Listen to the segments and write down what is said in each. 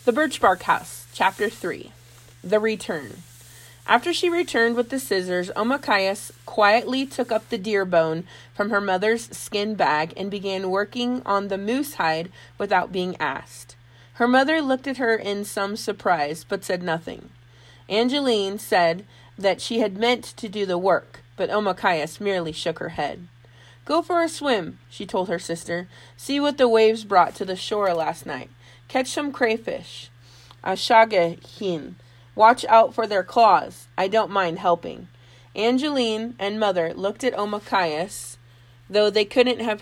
The Birch Bark House, Chapter 3. The Return. After she returned with the scissors, Omakayas quietly took up the deer bone from her mother's skin bag and began working on the moose hide without being asked. Her mother looked at her in some surprise, but said nothing. Angeline said that she had meant to do the work, but Omakayas merely shook her head. "Go for a swim," she told her sister. "See what the waves brought to the shore last night. Catch some crayfish. Ashagahin. Watch out for their claws. I don't mind helping." Angeline and mother looked at Omakayas, though they couldn't have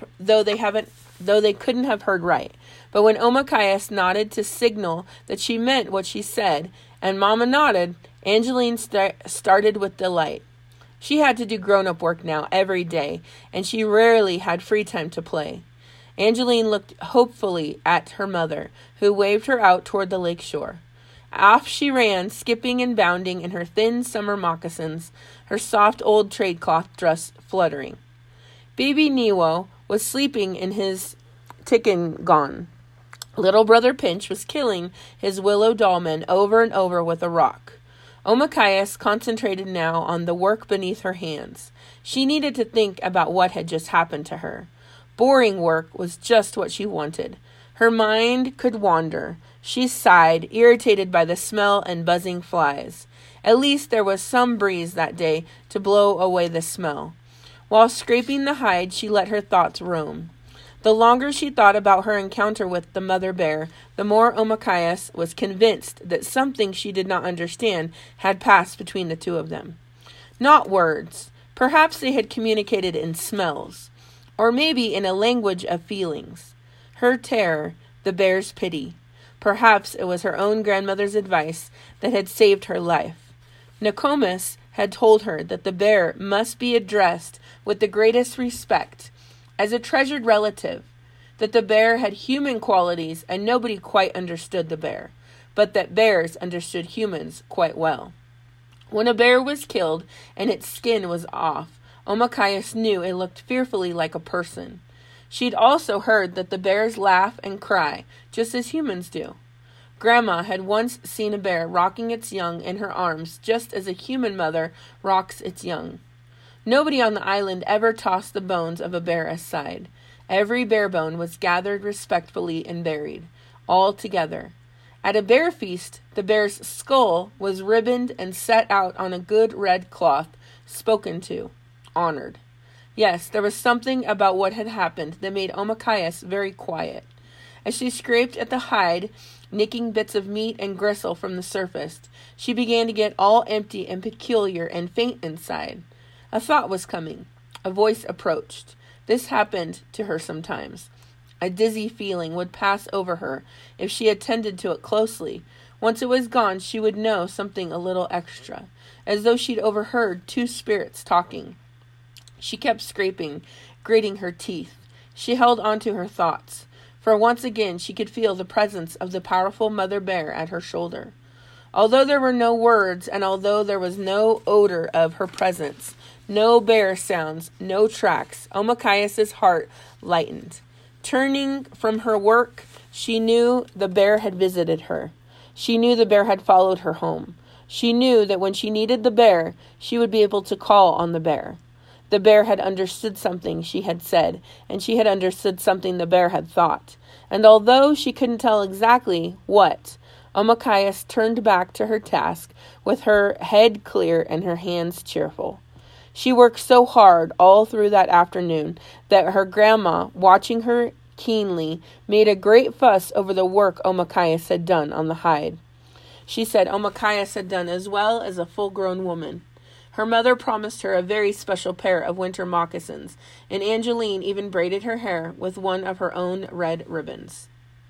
heard right. But when Omakayas nodded to signal that she meant what she said, and Mama nodded, Angeline started with delight. She had to do grown-up work now every day, and she rarely had free time to play. Angeline looked hopefully at her mother, who waved her out toward the lake shore. Off she ran, skipping and bounding in her thin summer moccasins, her soft old trade-cloth dress fluttering. Baby Niwo was sleeping in his tickengon. Little brother Pinch was killing his willow dollman over and over with a rock. Omakayas concentrated now on the work beneath her hands. She needed to think about what had just happened to her. Boring work was just what she wanted. Her mind could wander. She sighed, irritated by the smell and buzzing flies. At least there was some breeze that day to blow away the smell. While scraping the hide, she let her thoughts roam. The longer she thought about her encounter with the mother bear, the more Omakayas was convinced that something she did not understand had passed between the two of them. Not words. Perhaps they had communicated in smells. Or maybe in a language of feelings. Her terror, the bear's pity. Perhaps it was her own grandmother's advice that had saved her life. Nokomis had told her that the bear must be addressed with the greatest respect, as a treasured relative, that the bear had human qualities and nobody quite understood the bear, but that bears understood humans quite well. When a bear was killed and its skin was off, Omakayas knew it looked fearfully like a person. She'd also heard that the bears laugh and cry, just as humans do. Grandma had once seen a bear rocking its young in her arms, just as a human mother rocks its young. Nobody on the island ever tossed the bones of a bear aside. Every bear bone was gathered respectfully and buried, all together. At a bear feast, the bear's skull was ribboned and set out on a good red cloth, spoken to. Honored. Yes, there was something about what had happened that made Omakayas very quiet. As she scraped at the hide, nicking bits of meat and gristle from the surface, she began to get all empty and peculiar and faint inside. A thought was coming. A voice approached. This happened to her sometimes. A dizzy feeling would pass over her if she attended to it closely. Once it was gone, she would know something a little extra, as though she'd overheard two spirits talking. She kept scraping, grating her teeth. She held on to her thoughts, for once again she could feel the presence of the powerful mother bear at her shoulder. Although there were no words, and although there was no odor of her presence, no bear sounds, no tracks, Omakayas' heart lightened. Turning from her work, she knew the bear had visited her. She knew the bear had followed her home. She knew that when she needed the bear, she would be able to call on the bear. The bear had understood something she had said, and she had understood something the bear had thought. And although she couldn't tell exactly what, Omakayas turned back to her task with her head clear and her hands cheerful. She worked so hard all through that afternoon that her grandma, watching her keenly, made a great fuss over the work Omakayas had done on the hide. She said Omakayas had done as well as a full-grown woman. Her mother promised her a very special pair of winter moccasins, and Angeline even braided her hair with one of her own red ribbons.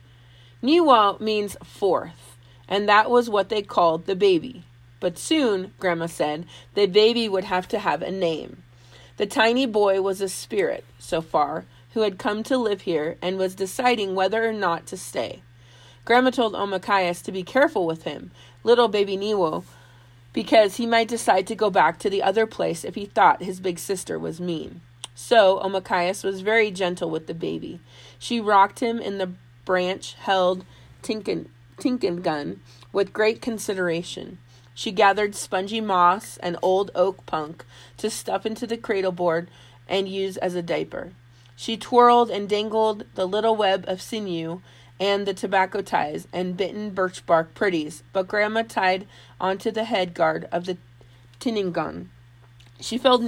Niwa means fourth, and that was what they called the baby. But soon, Grandma said, the baby would have to have a name. The tiny boy was a spirit, so far, who had come to live here and was deciding whether or not to stay. Grandma told Omakayas to be careful with him, little baby Niwo, because he might decide to go back to the other place if he thought his big sister was mean. So Omakayas was very gentle with the baby. She rocked him in the branch-held Tinkengun with great consideration. She gathered spongy moss and old oak punk to stuff into the cradle board and use as a diaper. She twirled and dangled the little web of sinew and the tobacco ties and bitten birch bark pretties, but Grandma tied onto the head guard of the Tinkengun. She fed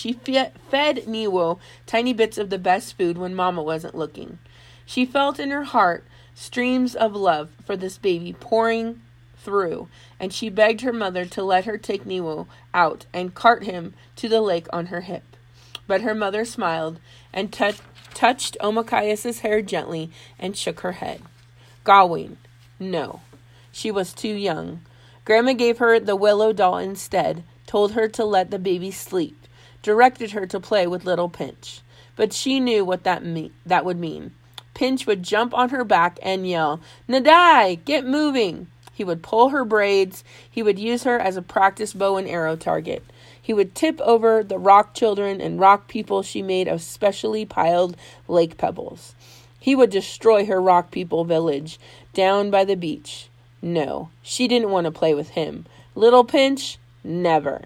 Niwo tiny bits of the best food when Mama wasn't looking. She felt in her heart streams of love for this baby pouring through, and she begged her mother to let her take Niwo out and cart him to the lake on her hip. But her mother smiled and touched Omakayas' hair gently and shook her head. Gawain, no. She was too young. Grandma gave her the willow doll instead, told her to let the baby sleep, directed her to play with little Pinch. But she knew what that would mean. Pinch would jump on her back and yell, "Nadai, get moving!" He would pull her braids. He would use her as a practice bow and arrow target. He would tip over the rock children and rock people she made of specially piled lake pebbles. He would destroy her rock people village down by the beach. No, she didn't want to play with him. Little Pinch, never.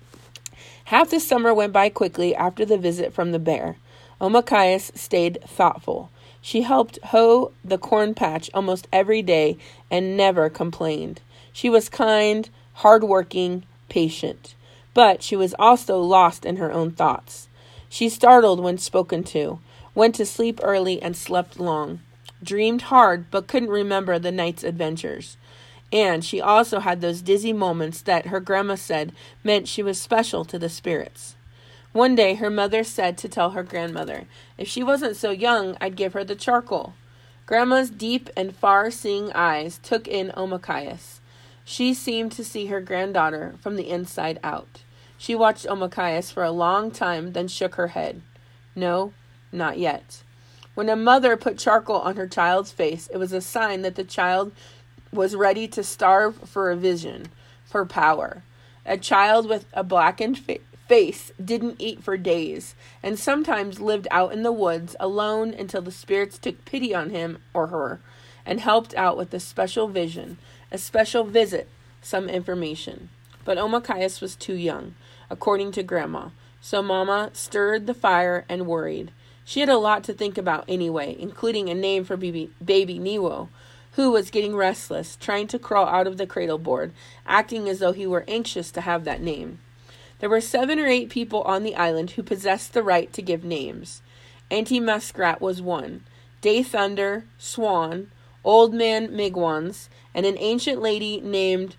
Half the summer went by quickly after the visit from the bear. Omakayas stayed thoughtful. She helped hoe the corn patch almost every day and never complained. She was kind, hard-working, patient. But she was also lost in her own thoughts. She startled when spoken to, went to sleep early and slept long, dreamed hard but couldn't remember the night's adventures. And she also had those dizzy moments that her grandma said meant she was special to the spirits. One day her mother said to tell her grandmother, if she wasn't so young, I'd give her the charcoal. Grandma's deep and far-seeing eyes took in Omakayas. She seemed to see her granddaughter from the inside out. She watched Omakayas for a long time, then shook her head. No, not yet. When a mother put charcoal on her child's face, it was a sign that the child was ready to starve for a vision, for power. A child with a blackened face didn't eat for days, and sometimes lived out in the woods alone until the spirits took pity on him or her, and helped out with a special vision, a special visit, some information. But Omakayas was too young, according to Grandma, so Mama stirred the fire and worried. She had a lot to think about anyway, including a name for baby Niwo, who was getting restless, trying to crawl out of the cradle board, acting as though he were anxious to have that name. There were 7 or 8 people on the island who possessed the right to give names. Auntie Muskrat was one, Day Thunder, Swan, Old Man Migwans, and an ancient lady named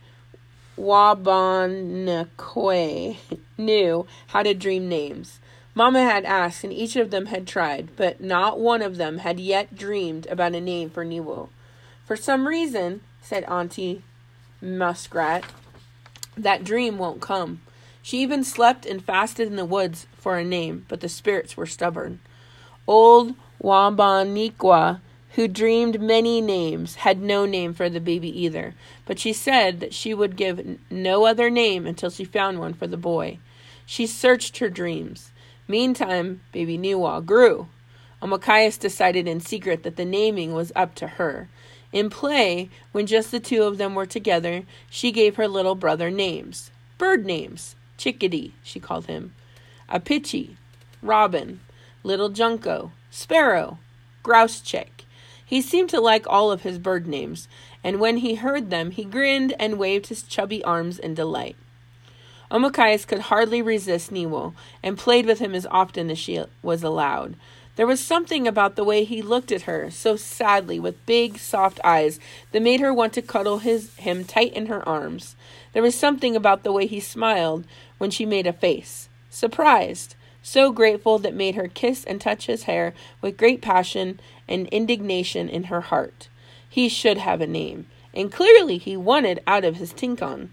Wabanakwe knew how to dream names. Mama had asked, and each of them had tried, but not one of them had yet dreamed about a name for Niwo. For some reason, said Auntie Muskrat, that dream won't come. She even slept and fasted in the woods for a name, but the spirits were stubborn. Old Wabanikwa, who dreamed many names, had no name for the baby either, but she said that she would give no other name until she found one for the boy. She searched her dreams. Meantime, baby Niwo grew. Omakayas decided in secret that the naming was up to her. In play, when just the two of them were together, she gave her little brother names. Bird names. Chickadee, she called him. Apichi, Robin, Little Junco, Sparrow, Grouse Chick. He seemed to like all of his bird names, and when he heard them, he grinned and waved his chubby arms in delight. Omakayas could hardly resist Niwo, and played with him as often as she was allowed. There was something about the way he looked at her, so sadly, with big, soft eyes, that made her want to cuddle him tight in her arms. There was something about the way he smiled when she made a face. Surprised, so grateful that made her kiss and touch his hair with great passion and indignation in her heart. He should have a name, and clearly he wanted out of his Tinkengun.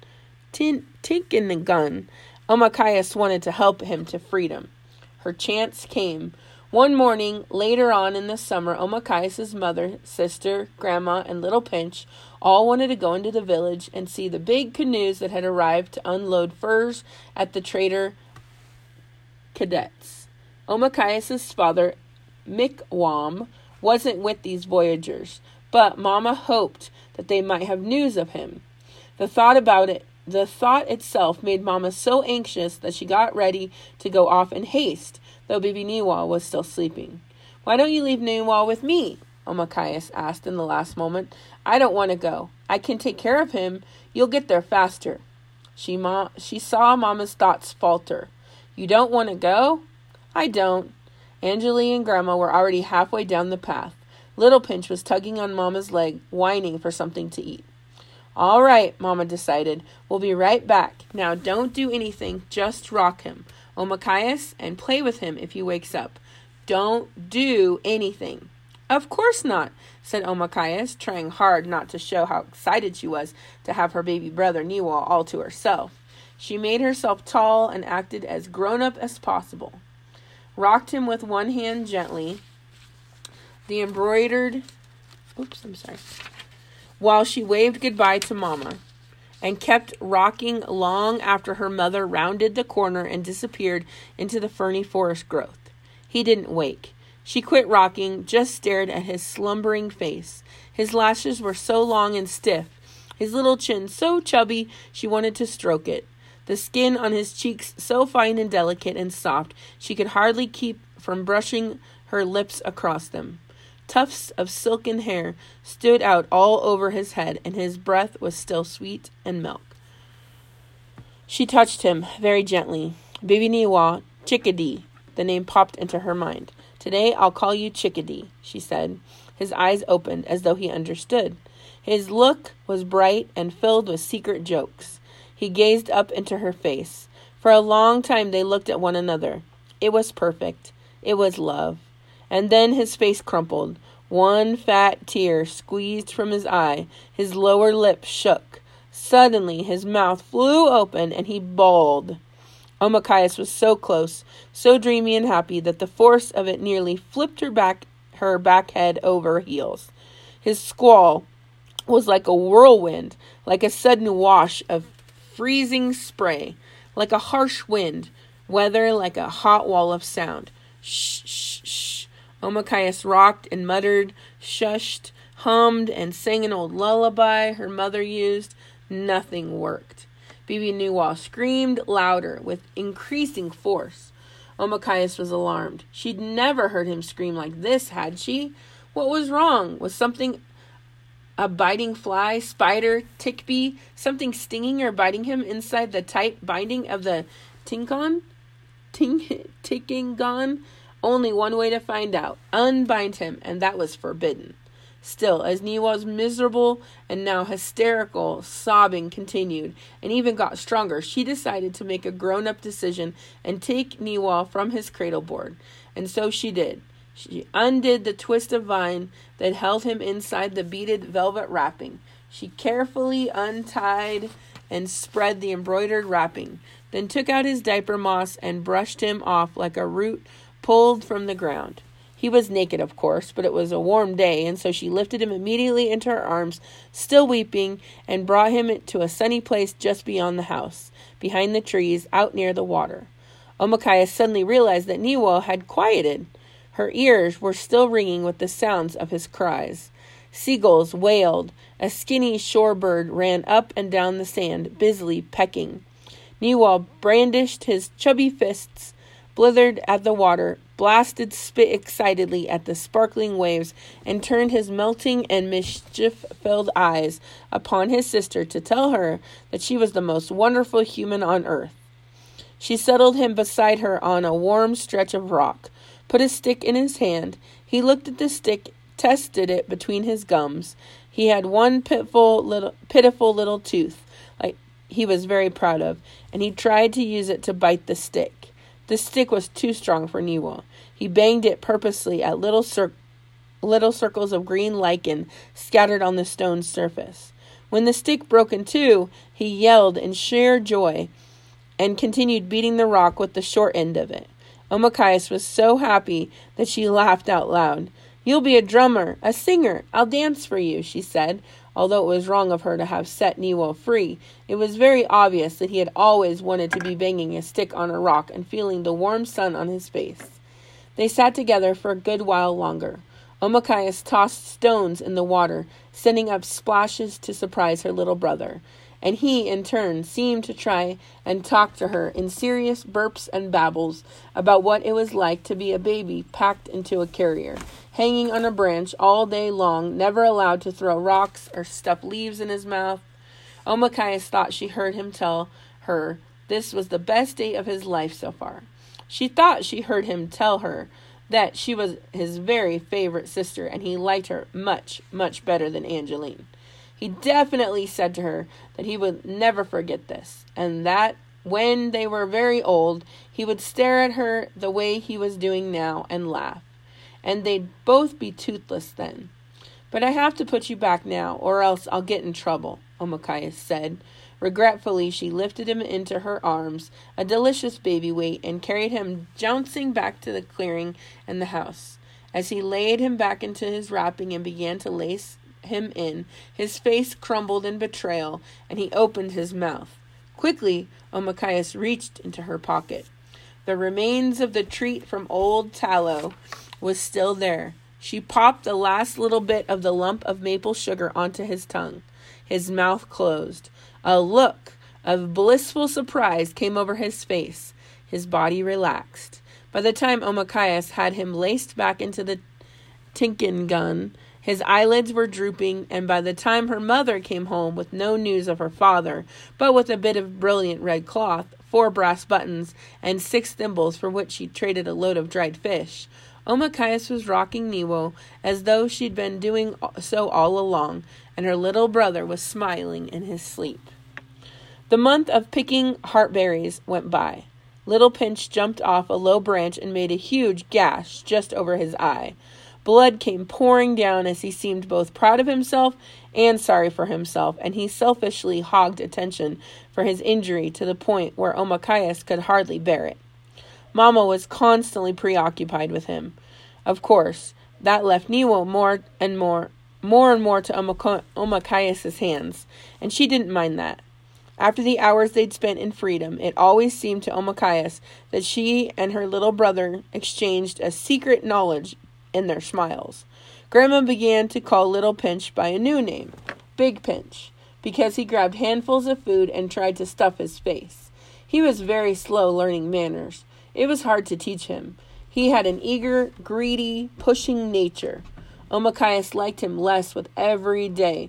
Omakayas wanted to help him to freedom. Her chance came. One morning, later on in the summer, Omakayas' mother, sister, grandma, and little Pinch all wanted to go into the village and see the big canoes that had arrived to unload furs at the trader cadets. Omakayas' father, Mikwam, wasn't with these voyagers, but Mama hoped that they might have news of him. The thought itself made Mama so anxious that she got ready to go off in haste, though baby Niwa was still sleeping. "Why don't you leave Niwa with me?" Omakayas asked in the last moment. "I don't want to go. I can take care of him. You'll get there faster." She saw Mama's thoughts falter. "You don't want to go?" "I don't." Angeline and Grandma were already halfway down the path. Little Pinch was tugging on Mama's leg, whining for something to eat. "All right," Mama decided. "We'll be right back. Now don't do anything. Just rock him, Omakayas, and play with him if he wakes up. Don't do anything." "Of course not," said Omakayas, trying hard not to show how excited she was to have her baby brother Niwa all to herself. She made herself tall and acted as grown-up as possible. Rocked him with one hand gently, while she waved goodbye to Mama, and kept rocking long after her mother rounded the corner and disappeared into the ferny forest growth. He didn't wake. She quit rocking, just stared at his slumbering face. His lashes were so long and stiff, his little chin so chubby she wanted to stroke it. The skin on his cheeks so fine and delicate and soft she could hardly keep from brushing her lips across them. Tufts of silken hair stood out all over his head, and his breath was still sweet and milk. She touched him very gently. "Baby Niwa, Chickadee." The name popped into her mind. "Today I'll call you Chickadee," she said. His eyes opened as though he understood. His look was bright and filled with secret jokes. He gazed up into her face. For a long time they looked at one another. It was perfect. It was love. And then his face crumpled. One fat tear squeezed from his eye. His lower lip shook. Suddenly his mouth flew open and he bawled. Omakayas was so close, so dreamy and happy that the force of it nearly flipped her back head over heels. His squall was like a whirlwind, like a sudden wash of freezing spray, like a harsh wind, weather like a hot wall of sound. Shh, shh, shh. Omakayas rocked and muttered, shushed, hummed, and sang an old lullaby her mother used. Nothing worked. Bibi Niwa screamed louder, with increasing force. Omakayas was alarmed. She'd never heard him scream like this, had she? What was wrong? Was something a biting fly, spider, tick bee, something stinging or biting him inside the tight binding of the tingon? Only one way to find out. Unbind him, and that was forbidden. Still, as Niwa's miserable and now hysterical sobbing continued, and even got stronger, she decided to make a grown-up decision and take Niwa from his cradle board. And so she did. She undid the twist of vine that held him inside the beaded velvet wrapping. She carefully untied and spread the embroidered wrapping, then took out his diaper moss and brushed him off like a root pulled from the ground. He was naked, of course, but it was a warm day, and so she lifted him immediately into her arms, still weeping, and brought him to a sunny place just beyond the house, behind the trees, out near the water. Omakaya suddenly realized that Niwa had quieted. Her ears were still ringing with the sounds of his cries. Seagulls wailed. A skinny shore bird ran up and down the sand, busily pecking. Niwa brandished his chubby fists, blithered at the water, blasted spit excitedly at the sparkling waves, and turned his melting and mischief-filled eyes upon his sister to tell her that she was the most wonderful human on earth. She settled him beside her on a warm stretch of rock, put a stick in his hand. He looked at the stick, tested it between his gums. He had one pitiful little tooth, like he was very proud of, and he tried to use it to bite the stick. The stick was too strong for Niwa. He banged it purposely at little circles of green lichen scattered on the stone surface. When the stick broke in two, he yelled in sheer joy and continued beating the rock with the short end of it. Omakayas was so happy that she laughed out loud. "You'll be a drummer, a singer. I'll dance for you," she said. Although it was wrong of her to have set Niwa free, it was very obvious that he had always wanted to be banging a stick on a rock and feeling the warm sun on his face. They sat together for a good while longer. Omakayas tossed stones in the water, sending up splashes to surprise her little brother, and he, in turn, seemed to try and talk to her in serious burps and babbles about what it was like to be a baby packed into a carrier, hanging on a branch all day long, never allowed to throw rocks or stuff leaves in his mouth. Omakayas thought she heard him tell her this was the best day of his life so far. She thought she heard him tell her that she was his very favorite sister, and he liked her much, much better than Angeline. He definitely said to her that he would never forget this, and that when they were very old, he would stare at her the way he was doing now and laugh, and they'd both be toothless then. But I have to put you back now, or else I'll get in trouble, Omakayas said. Regretfully, she lifted him into her arms, a delicious baby weight, and carried him jouncing back to the clearing and the house. As he laid him back into his wrapping and began to lace him in, his face crumbled in betrayal, and he opened his mouth. Quickly, Omakayas reached into her pocket. The remains of the treat from old Tallow was still there. She popped the last little bit of the lump of maple sugar onto his tongue. His mouth closed. A look of blissful surprise came over his face. His body relaxed. By the time Omakayas had him laced back into the tinkin gun, his eyelids were drooping, and by the time her mother came home with no news of her father, but with a bit of brilliant red cloth, 4 brass buttons, and 6 thimbles for which she traded a load of dried fish, Omakayas was rocking Niwo as though she'd been doing so all along, and her little brother was smiling in his sleep. The month of picking heartberries went by. Little Pinch jumped off a low branch and made a huge gash just over his eye. Blood came pouring down as he seemed both proud of himself and sorry for himself, and he selfishly hogged attention for his injury to the point where Omakayas could hardly bear it. Mama was constantly preoccupied with him. Of course, that left Niwo more and more to Omakayas' hands, and she didn't mind that. After the hours they'd spent in freedom, it always seemed to Omakayas that she and her little brother exchanged a secret knowledge in their smiles. Grandma began to call Little Pinch by a new name, Big Pinch, because he grabbed handfuls of food and tried to stuff his face. He was very slow learning manners. It was hard to teach him. He had an eager, greedy, pushing nature. Omakayas liked him less with every day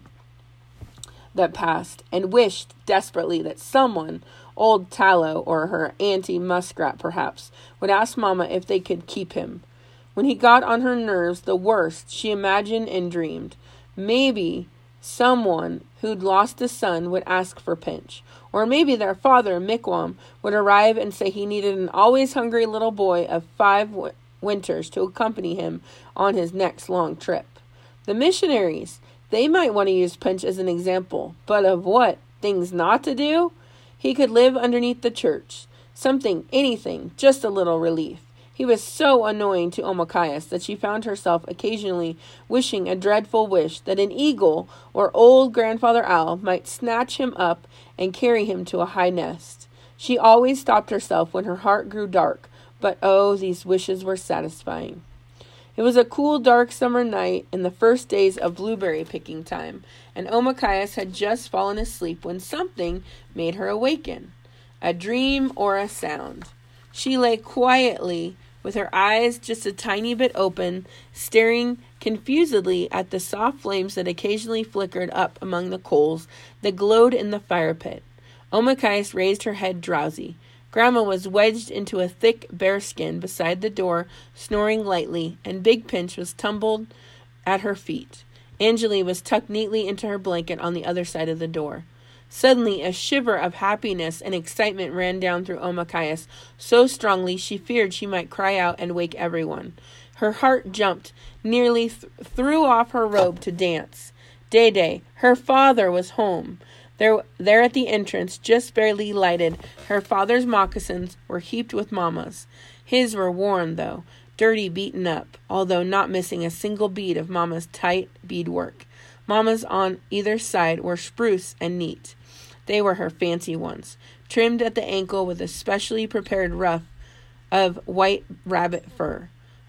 that passed, and wished desperately that someone, old Tallow or her auntie Muskrat perhaps, would ask Mama if they could keep him. When he got on her nerves the worst, she imagined and dreamed. Maybe someone who'd lost a son would ask for Pinch, or maybe their father, Mikwam, would arrive and say he needed an always hungry little boy of 5 winters to accompany him on his next long trip. The missionaries, they might want to use Pinch as an example, but of what? Things not to do? He could live underneath the church. Something, anything, just a little relief. He was so annoying to Omakayas that she found herself occasionally wishing a dreadful wish that an eagle or old grandfather owl might snatch him up and carry him to a high nest. She always stopped herself when her heart grew dark, but oh, these wishes were satisfying. It was a cool, dark summer night in the first days of blueberry picking time, and Omakayas had just fallen asleep when something made her awaken. A dream or a sound. She lay quietly, with her eyes just a tiny bit open, staring confusedly at the soft flames that occasionally flickered up among the coals that glowed in the fire pit. Omakayas raised her head drowsy. Grandma was wedged into a thick bearskin beside the door, snoring lightly, and Big Pinch was tumbled at her feet. Angeline was tucked neatly into her blanket on the other side of the door. Suddenly, a shiver of happiness and excitement ran down through Omakayas so strongly she feared she might cry out and wake everyone. Her heart jumped, nearly threw off her robe to dance. Dede, her father, was home. There at the entrance, just barely lighted, her father's moccasins were heaped with Mama's. His were worn, though, dirty, beaten up, although not missing a single bead of Mama's tight beadwork. Mama's on either side were spruce and neat. They were her fancy ones, trimmed at the ankle with a specially prepared ruff of white rabbit fur.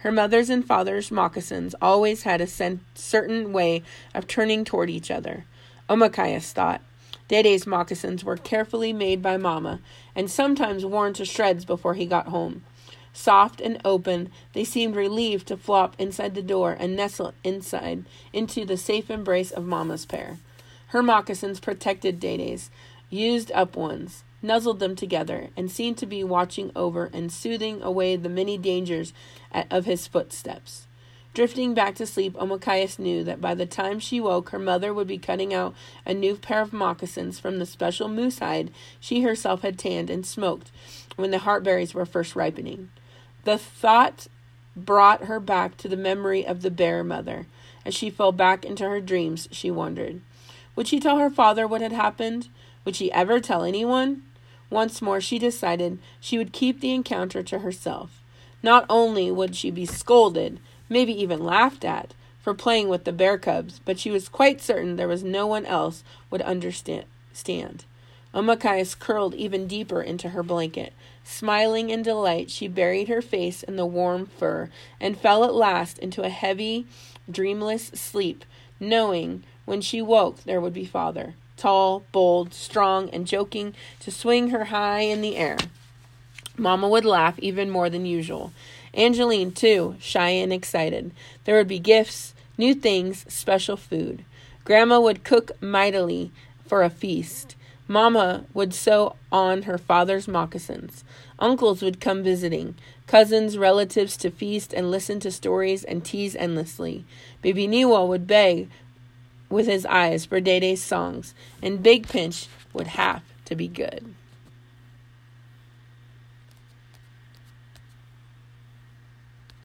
Her mother's and father's moccasins always had a certain way of turning toward each other. Omakayas thought. Dede's moccasins were carefully made by Mama, and sometimes worn to shreds before he got home. Soft and open, they seemed relieved to flop inside the door and nestle inside into the safe embrace of Mama's pair. Her moccasins protected Dede's used up ones, nuzzled them together, and seemed to be watching over and soothing away the many dangers of his footsteps. Drifting back to sleep, Omakayas knew that by the time she woke, her mother would be cutting out a new pair of moccasins from the special moose hide she herself had tanned and smoked when the heartberries were first ripening. The thought brought her back to the memory of the bear mother. As she fell back into her dreams, she wondered, would she tell her father what had happened? Would she ever tell anyone? Once more, she decided she would keep the encounter to herself. Not only would she be scolded, maybe even laughed at, for playing with the bear cubs, but she was quite certain there was no one else would understand. Omakayas curled even deeper into her blanket. Smiling in delight, she buried her face in the warm fur and fell at last into a heavy, dreamless sleep, knowing when she woke there would be Father, tall, bold, strong, and joking to swing her high in the air. Mama would laugh even more than usual. Angeline, too, shy and excited. There would be gifts, new things, special food. Grandma would cook mightily for a feast. Mama would sew on her father's moccasins. Uncles would come visiting. Cousins, relatives to feast and listen to stories and tease endlessly. Baby Niwa would beg with his eyes for Dede's songs, and Big Pinch would have to be good.